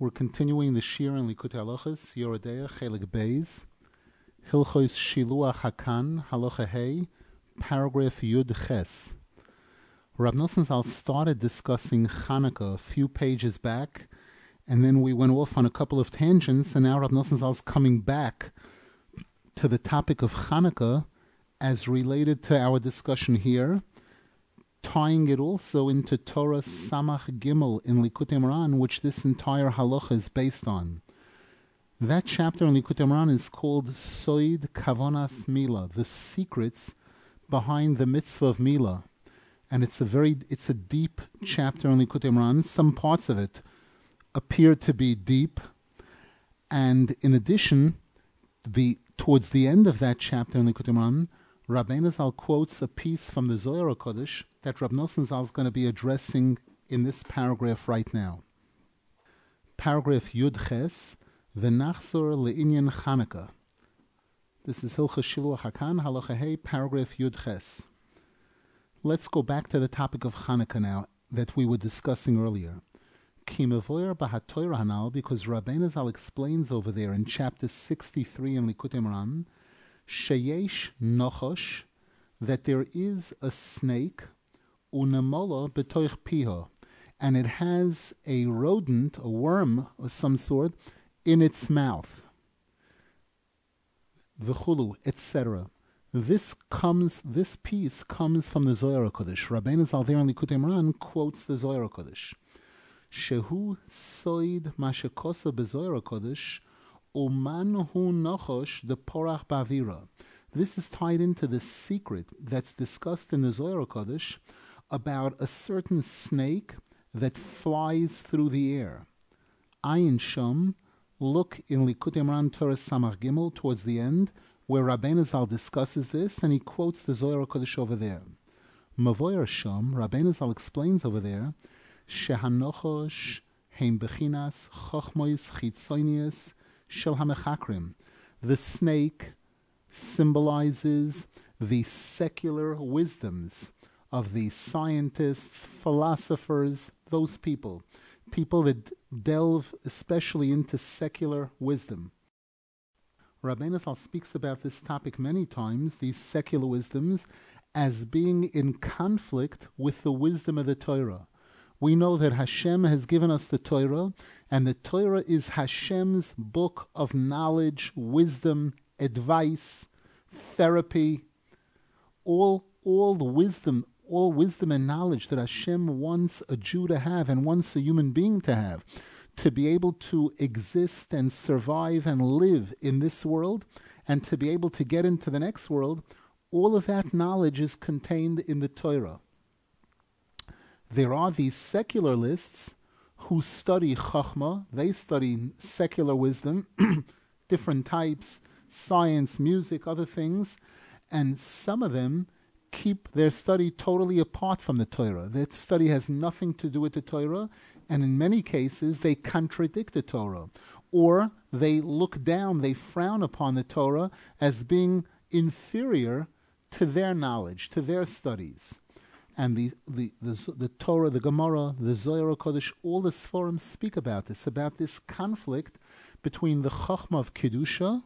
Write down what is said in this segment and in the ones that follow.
We're continuing the Shir in Likutei Halachos, Yoredeya, Chelik Beis, Hilchos Shiluach Hakan, Halacha Hey, paragraph Yud Ches. Rab Nosson Zal started discussing Chanukah a few pages back, and then we went off on a couple of tangents, and now Rab Nosson Zal's coming back to the topic of Chanukah as related to our discussion here, tying it also into Torah Samach Gimel in Likutei Moharan, which this entire halacha is based on. That chapter in Likutei Moharan is called Soid Kavanas Mila, the secrets behind the mitzvah of Mila. And it's a deep chapter in Likutei Moharan. Some parts of it appear to be deep. And in addition, towards the end of that chapter in Likutei Moharan, Rabbeinu Zal quotes a piece from the Zohar HaKodesh that Rab Nosson Zal is going to be addressing in this paragraph right now. Paragraph Yud Ches, V'nachzor le'inyan Chanukah. This is Hilchos Shiluach Hakan, Halacha Hey, paragraph Yud Ches. Let's go back to the topic of Chanukah now that we were discussing earlier. Ki mevoyer b'haTorah hanal, because Rabbeinu Zal explains over there in chapter 63 in Likutei Moharan, sheyesh nochosh, that there is a snake, unemola b'toich piha, and it has a rodent, a worm of some sort, in its mouth. V'chulu, etc. This piece comes from the Zohar HaKodesh. Rabbeinu Zal there in Likutei Moharan quotes the Zohar HaKodesh. Shehu soid mashekosa b'Zohar HaKodesh, uman hu nochosh de porach ba'avira. This is tied into the secret that's discussed in the Zohar HaKodesh about a certain snake that flies through the air. Ayin Shom, look in Likutei Moharan Torah Samach Gimel towards the end, where Rabbeinu Zal discusses this, and he quotes the Zohar HaKodesh over there. Mavoyer Shom, Rabbeinu Zal explains over there, Shehanochosh heim bechinas chochmois chitzonius shel hamechakrim. The snake symbolizes the secular wisdoms of the scientists, philosophers, those people that delve especially into secular wisdom. Rabbeinu Zal speaks about this topic many times, these secular wisdoms, as being in conflict with the wisdom of the Torah. We know that Hashem has given us the Torah, and the Torah is Hashem's book of knowledge, wisdom, advice, therapy, all wisdom and knowledge that Hashem wants a Jew to have and wants a human being to have, to be able to exist and survive and live in this world, and to be able to get into the next world. All of that knowledge is contained in the Torah. There are these secularists who study Chachma, they study secular wisdom, different types, science, music, other things, and some of them keep their study totally apart from the Torah. Their study has nothing to do with the Torah, and in many cases they contradict the Torah, or they look down, they frown upon the Torah as being inferior to their knowledge, to their studies. And the Torah, the Gemara, the Zohar HaKodesh, all the Sforim speak about this conflict between the Chachma of Kedusha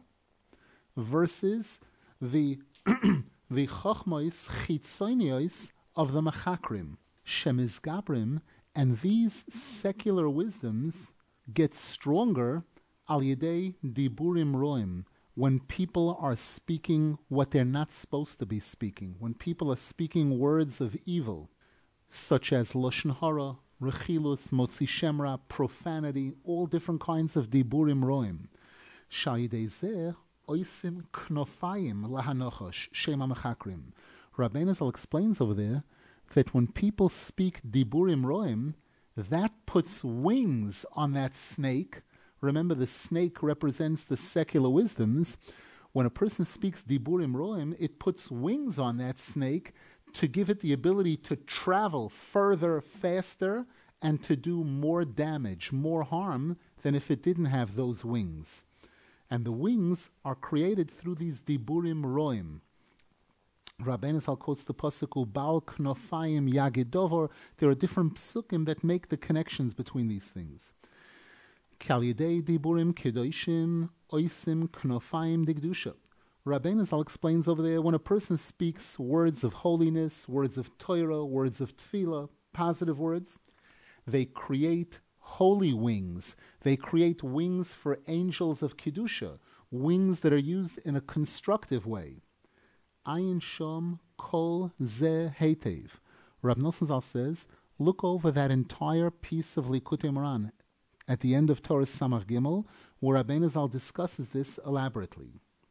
versus the Chachmais Chitzonios of the Mechakrim, Shemiz Gabrim, and these secular wisdoms get stronger al yedei diburim roim, when people are speaking what they're not supposed to be speaking, when people are speaking words of evil, such as Lashon Hara, Rechilus, Motzi Shemra, profanity, all different kinds of diburim roim. Sha'idei zeh oisim knofayim lahanochosh shema mechakrim. Rabbeinu Zal explains over there that when people speak diburim roim, that puts wings on that snake. Remember, the snake represents the secular wisdoms. When a person speaks diburim roim, it puts wings on that snake to give it the ability to travel further, faster, and to do more damage, more harm than if it didn't have those wings. And the wings are created through these diburim roim. Rabbeinu Zal quotes the pasuk Bal Knofayim Yagid Dover. There are different psukim that make the connections between these things. Kal yedei diburim kedoshim oisim knofayim digdusha. Rabbeinu Zal explains over there, when a person speaks words of holiness, words of Torah, words of tefillah, positive words, they create holy wings. They create wings for angels of Kedusha, wings that are used in a constructive way. Ayin Shom Kol Ze Heitev. Rab Nosson Zal says, look over that entire piece of Likutei Moharan at the end of Torah Samach Gimel, where Rabbeinu Zal discusses this elaborately.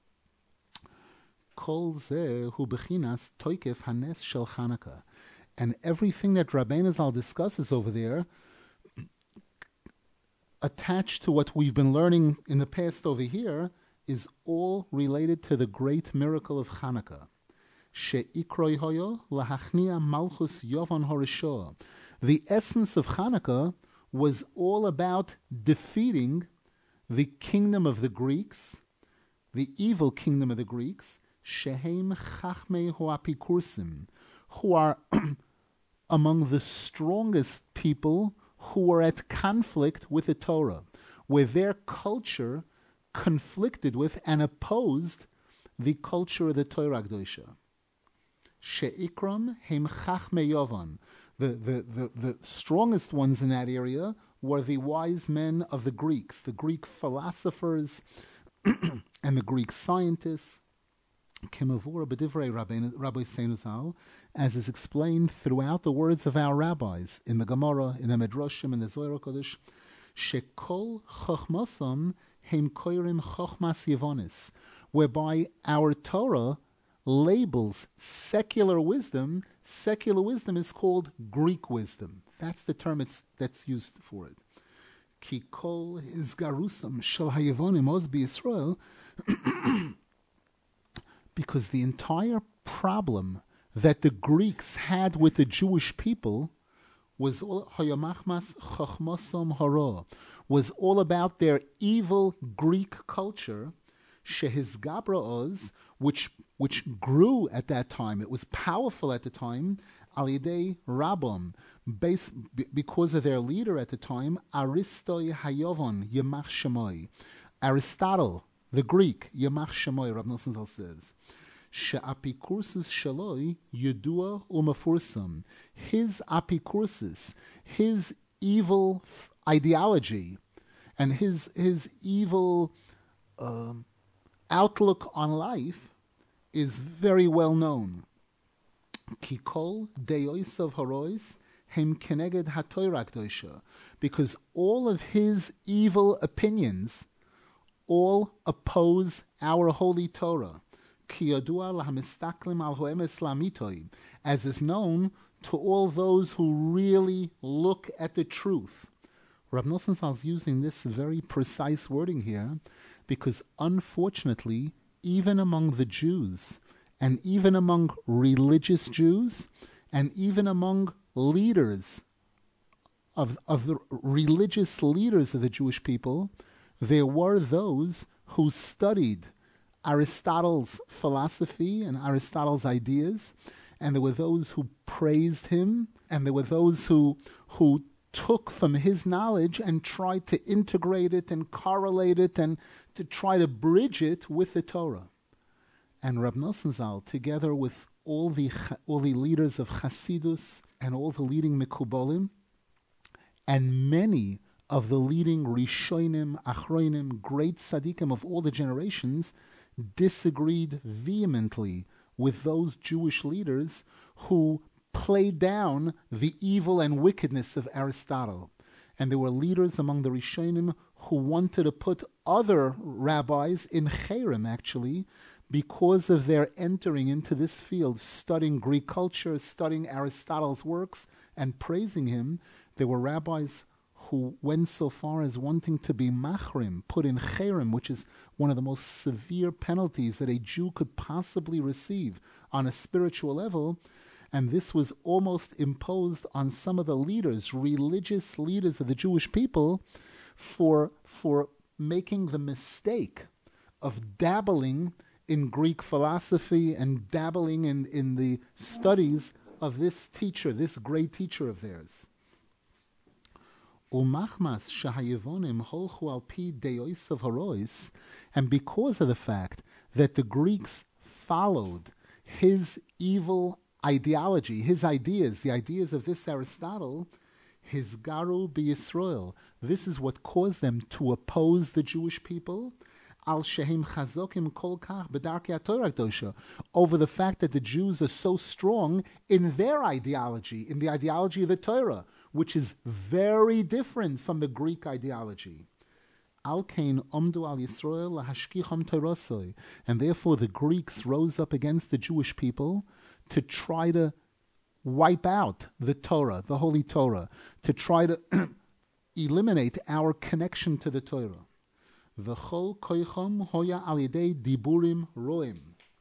Kol Ze Hu Bechinas Toikef Hanes Shel Chanukah. And everything that Rabbeinu Zal discusses over there, attached to what we've been learning in the past over here, is all related to the great miracle of Chanukah. She'ikroi hoyo lahachnia malchus yovan horisho. The essence of Chanukah was all about defeating the kingdom of the Greeks, the evil kingdom of the Greeks, shehem chachmei hoapikursim, who are among the strongest people who are at conflict with the Torah, where their culture conflicted with and opposed the culture of the Torah Kedosha. She'ikram hem chachmei yovan. The strongest ones in that area were the wise men of the Greeks, the Greek philosophers and the Greek scientists, Kemavura b'divrei Rabbi Seinu Zal, as is explained throughout the words of our rabbis in the Gemara, in the Midrashim, in the Zohar Kodesh, Shekol chochmasam heim koirim chochmas yevonis, whereby our Torah labels secular wisdom. Secular wisdom is called Greek wisdom. That's the term that's used for it. Ki kol izgarusam shel hayevonim oz b'Yisrael, because the entire problem that the Greeks had with the Jewish people was all was all about their evil Greek culture, shehizgabra oz, which grew at that time. It was powerful at the time, al yedei Rabban, because of their leader at the time, Aristoi Hayovon Yemach Shemoi. Aristotle, the Greek, Yemach Shemoi, Rav Nosson Zal says, She'apikursus shaloi yedua umafursam. His apikursus, his evil ideology, and his evil outlook on life is very well known. Kikol deoisav harois hem keneged hatoira k'dosha, because all of his evil opinions all oppose our holy Torah. As is known to all those who really look at the truth. Rav Nosson Zal is using this very precise wording here because unfortunately, even among the Jews, and even among religious Jews, and even among leaders of the religious leaders of the Jewish people, there were those who studied Aristotle's philosophy and Aristotle's ideas, and there were those who praised him, and there were those who took from his knowledge and tried to integrate it and correlate it and to try to bridge it with the Torah. And Rab Nosson Zal, together with all the leaders of Chasidus and all the leading Mekubalim, and many of the leading Rishonim, Achronim, great Tzaddikim of all the generations, disagreed vehemently with those Jewish leaders who played down the evil and wickedness of Aristotle. And there were leaders among the Rishonim who wanted to put other rabbis in cherem, actually, because of their entering into this field, studying Greek culture, studying Aristotle's works, and praising him. There were rabbis who went so far as wanting to be machrim, put in cherem, which is one of the most severe penalties that a Jew could possibly receive on a spiritual level. And this was almost imposed on some of the leaders, religious leaders of the Jewish people, for making the mistake of dabbling in Greek philosophy and dabbling in the studies of this teacher, this great teacher of theirs. Umachmas shahayevonim holchu al pi deoisav harois, and because of the fact that the Greeks followed his evil ideology, his ideas, the ideas of this Aristotle, his garu b'Yisrael. This is what caused them to oppose the Jewish people. Al shehem chazokim kol kach b'darkei haTorah kedosha, over the fact that the Jews are so strong in their ideology, in the ideology of the Torah, which is very different from the Greek ideology. Al kain omdu al Yisrael lahashkicham torasoi, and therefore the Greeks rose up against the Jewish people to try to wipe out the Torah, the Holy Torah, to try to eliminate our connection to the Torah. V'chol koicham hoya al yedei diburim roim.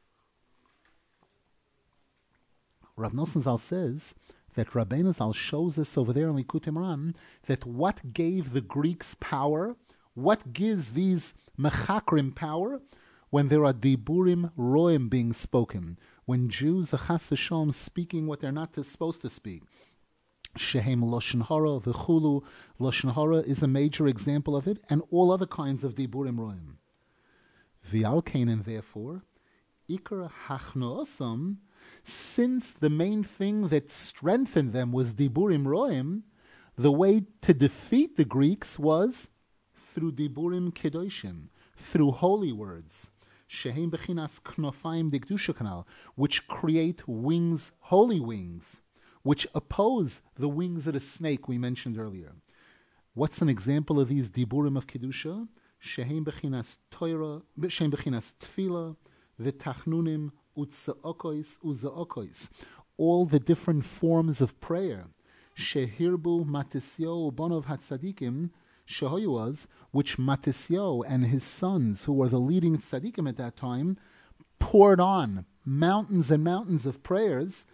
Rav Nosson Zal says that Rabbeinu Zal shows us over there in Likutei Moharan that what gave the Greeks power, what gives these mechakrim power, when there are diburim roim being spoken, when Jews are chas v'shalom speaking what they're not supposed to speak. Shehem lashon hara v'chulu. Lashon hara is a major example of it, and all other kinds of diburim roim. V'al kain, and therefore, ikar hachnoosam, since the main thing that strengthened them was diburim roim, the way to defeat the Greeks was through diburim kedoshim, through holy words. Shehem bechinas knofayim dikdusha kanal, which create wings, holy wings, which oppose the wings of the snake we mentioned earlier. What's an example of these diburim of kedusha? Shehem bechinas Torah, shehem bechinas tefila, v'tachnunim utzaokois uzaokois, all the different forms of prayer. Shehirbu Matisyo Bonov Hatzadikim Shehoyuaz, which Matisyo and his sons, who were the leading tzaddikim at that time, poured on mountains and mountains of prayers,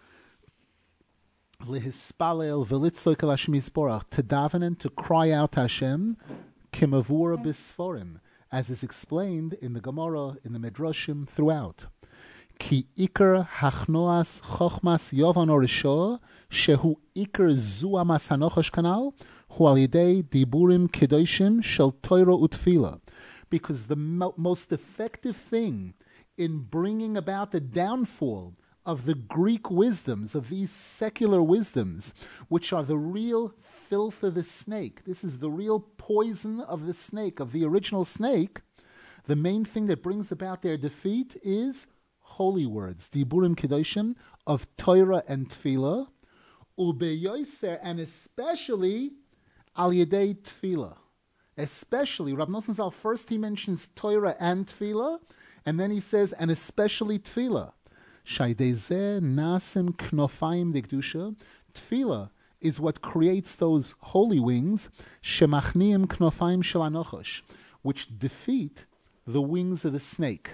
lehispalel v'litzok el Hashem yisborach, to daven and to cry out to Hashem, kimavura bisforim, as is explained in the Gemara, in the Midrashim, throughout. Ki ikar hachnoas chochmas yovan orisho, shehu ikar zua masanochosh kanal, hu al yidei diburim kedoshim shel Torah utfila. Because the most effective thing in bringing about the downfall of the Greek wisdoms, of these secular wisdoms, which are the real filth of the snake. This is the real poison of the snake, of the original snake. The main thing that brings about their defeat is holy words, diburim kedoshim, of Torah and Tefillah, ubeyoser, and especially al yedei Tefillah. Especially, Rav Nosson Zal, first he mentions Torah and Tefillah, and then he says, and especially Tefillah. Shaydezeh nasim knofayim dekdusha. Tefillah is what creates those holy wings, shemachniim knofayim shel anochosh, which defeat the wings of the snake.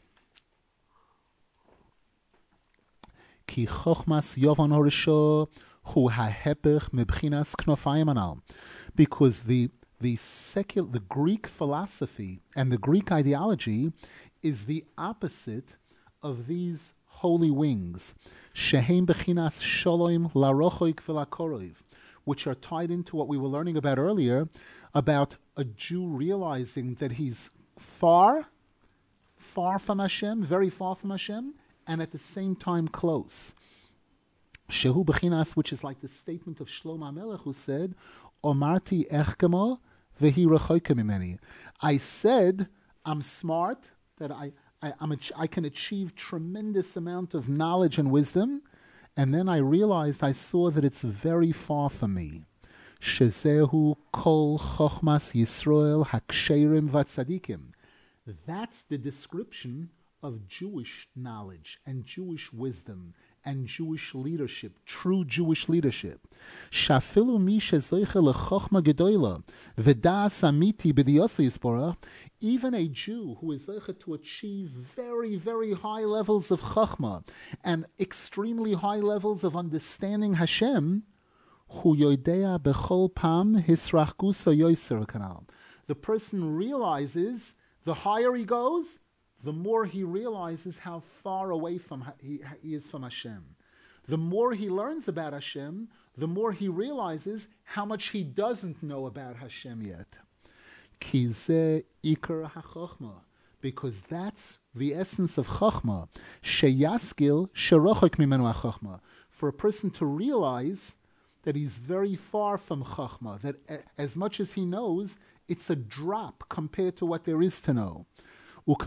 Ki chochmas yovan horisho hu hahepech mebchinas knofayim anal, because the Greek philosophy and the Greek ideology is the opposite of these holy wings, shehem bechinas shalom larochoik v'lakorov, which are tied into what we were learning about earlier, about a Jew realizing that he's far from Hashem, very far from Hashem, and at the same time close. Shehu bechinas, which is like the statement of Shlomo HaMelech, who said, Omarti echkemo v'hi rechoike mimeni. I said, I'm smart, that I can achieve tremendous amount of knowledge and wisdom, and then I realized, I saw that it's very far from me. Shezehu kol chochmas Yisrael haksherim v'tzadikim. That's the description of Jewish knowledge and Jewish wisdom and Jewish leadership, true Jewish leadership. Shafilu mi shezoiche lechochma gedola v'das amiti b'diyosei yisborach, even a Jew who is zeiche to achieve very, very high levels of chachma and extremely high levels of understanding Hashem, hu yoidea bechol pam hisrachgusa yoiser kanal. The person realizes, the higher he goes, the more he realizes how far away from he is from Hashem. The more he learns about Hashem, the more he realizes how much he doesn't know about Hashem yet. Ki ze ikar hachachma, because that's the essence of chachma. Sheyaskil sherochok mimenu hachachma, for a person to realize that he's very far from chachma, that as much as he knows, it's a drop compared to what there is to know. As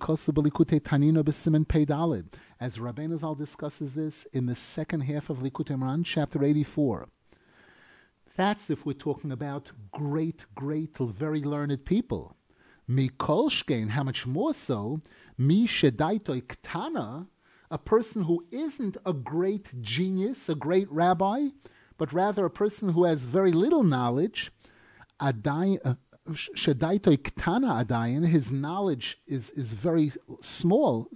Rabbeinu Zal discusses this in the second half of Likutei Moharan, chapter 84. That's if we're talking about great, very learned people. Mikol shkein, how much more so, mi shedaitoi ktana, a person who isn't a great genius, a great rabbi, but rather a person who has very little knowledge, shedaitoi ktana adayin, his knowledge is very small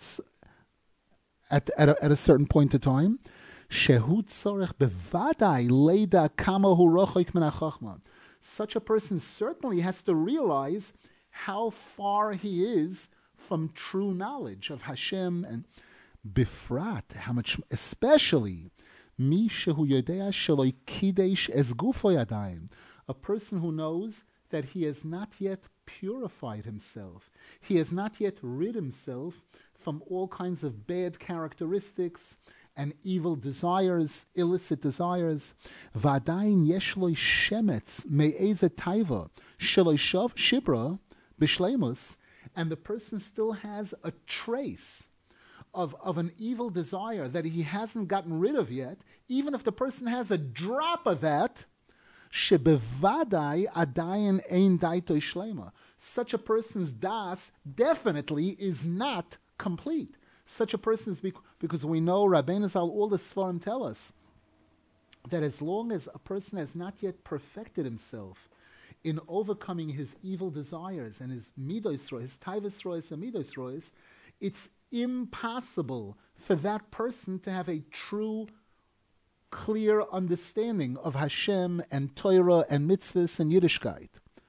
at a certain point in time. Shehu tzorech bevadai leida kama hu rochoik min hachachma. Such a person certainly has to realize how far he is from true knowledge of Hashem, and bifrat, how much, especially, mi shehu yodea sheloi kidesh es gufo yadayim, a person who knows that he has not yet purified himself. He has not yet rid himself from all kinds of bad characteristics and evil desires, illicit desires. V'adayin yesh lo shemetz me'eze taiva shelo shav shibra b'shleimus, and the person still has a trace of an evil desire that he hasn't gotten rid of yet. Even if the person has a drop of that, shebevadai adayin ein daito shlema, such a person's das definitely is not complete. Such a person is, because we know Rabbeinu Zal, all the Sfarim tell us that as long as a person has not yet perfected himself in overcoming his evil desires and his midos rois, taivas rois and midos rois, it's impossible for that person to have a true, clear understanding of Hashem and Torah and mitzvahs and Yiddishkeit.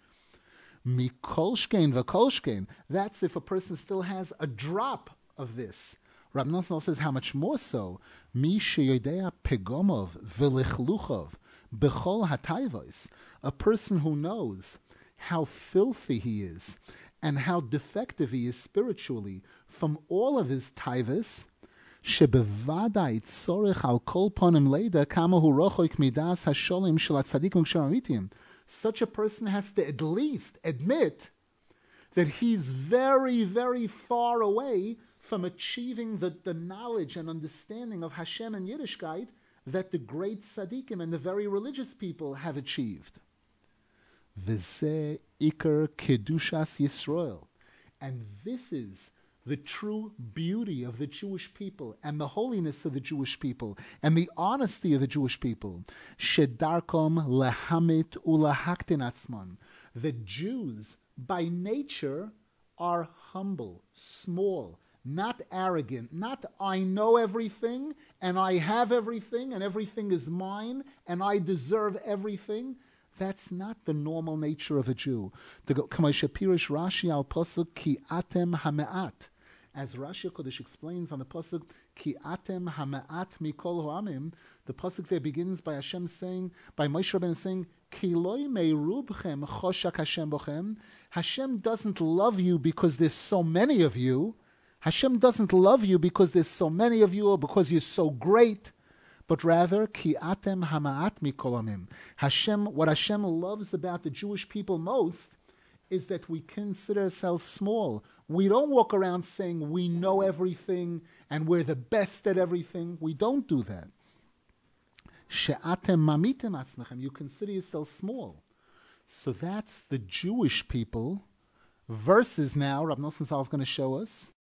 Mikolshkein v'kolshkein, that's if a person still has a drop of this. Rab Nosson says, how much more so? Mi sheyodea pegomov v'lichluchov b'chol hatayvos, a person who knows how filthy he is and how defective he is spiritually from all of his taivos, shebevadai tzorech al kol ponim leida kama hu rochoik midas hasholim shel hatzadikim kshem. Such a person has to at least admit that he's very, very far away from achieving the knowledge and understanding of Hashem and Yiddishkeit that the great tzaddikim and the very religious people have achieved. V'zeh ikar kedushas Yisrael. And this is the true beauty of the Jewish people and the holiness of the Jewish people and the honesty of the Jewish people. Shedarkom lehamit ulahaktin atzman. The Jews, by nature, are humble, small, not arrogant, not I know everything and I have everything and everything is mine and I deserve everything. That's not the normal nature of a Jew. Pirish Rashi al Pasuk ki atem hameat. As Rashi HaKodesh explains on the Pasuk, ki atem hameat mikol ho'amim, the Pasuk there begins by Hashem saying, by Moshe Rabbeinu saying, ki loy meirubchem choshak Hashem bochem. Hashem doesn't love you because there's so many of you. Hashem doesn't love you because there's so many of you or because you're so great, but rather, ki atem hamaat mikol amim. Hashem, what Hashem loves about the Jewish people most is that we consider ourselves small. We don't walk around saying we know everything and we're the best at everything. We don't do that. She'atem mamitem atzmechem. You consider yourself small. So that's the Jewish people versus now, Rab Nosson Zal is going to show us,